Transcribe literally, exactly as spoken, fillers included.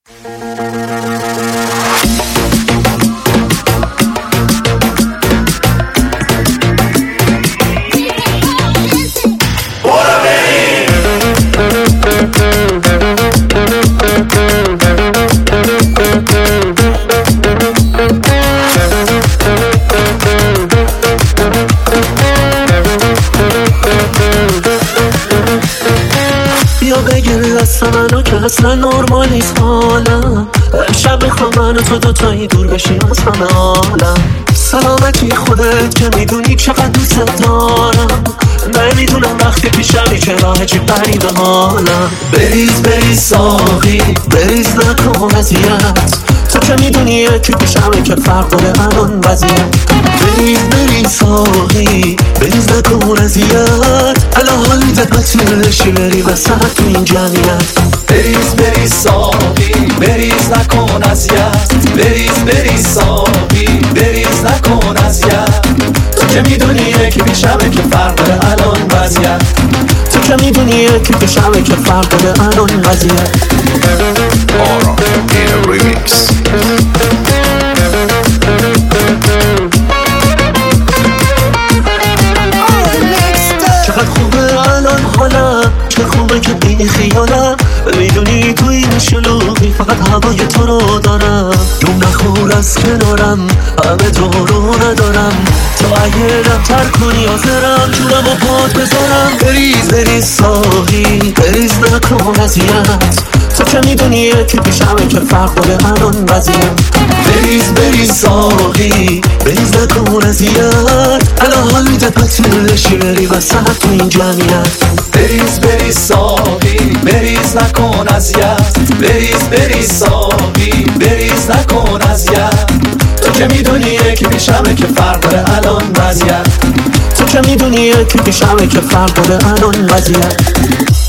بیا بگیر دست منو که اصلا نرمال نیست حالم، شب میخوام من و تو دوتایی دور بشیم از همه عالم. سلامتی خودت که میدونی چقدر دوست دارم، نمیدونم وقتی پیشمی که راه چی غریبه حالم. بریز بریز ساقی بریز نکن اذیت، تو که میدونی یکی پیشمی که فرق داره الان وضعیت. بریز بریز ساقی بریز نکن اذیت، الان حال میده بطیرشی بری وسط تو این جمعیت. بریز بریز ساقی بریز نکن اذیت، بریز بریز ساقی بریز نکن اذیت. تو که میدونی یکی پیشمه که فرق داره الان وضعیت، تو که میدونی یکی پیشمه که فرق داره الان وضعیت. Aura in a remix. چقدر خوبه الان حالم، چه خوبه که بی خیالم، میدونی تو این شلوغی فقط هوای تو رو دارم. دوم نخور از کنارم همه تو رو ندارم، تو اگه رفتر کنی آزرم جونم و پات بذارم. بریز بریز ساقی بریز نکن اذیت، تو که میدونی یکی پیشمه که فرق داره الان وضعیت. بریز بریز ساقی بریز نکن اذیت، الان حال میده پتیلشی بری وسط تو این جمعیت. بریز بریز ساقی بریز نکن اذیت، بریز بریز ساقی بریز نکن اذیت. تو که میدونی یکی پیشمه که فرق داره الان وضعیت، تو که میدونی یکی پیشمه که فرق داره الان وضعیت.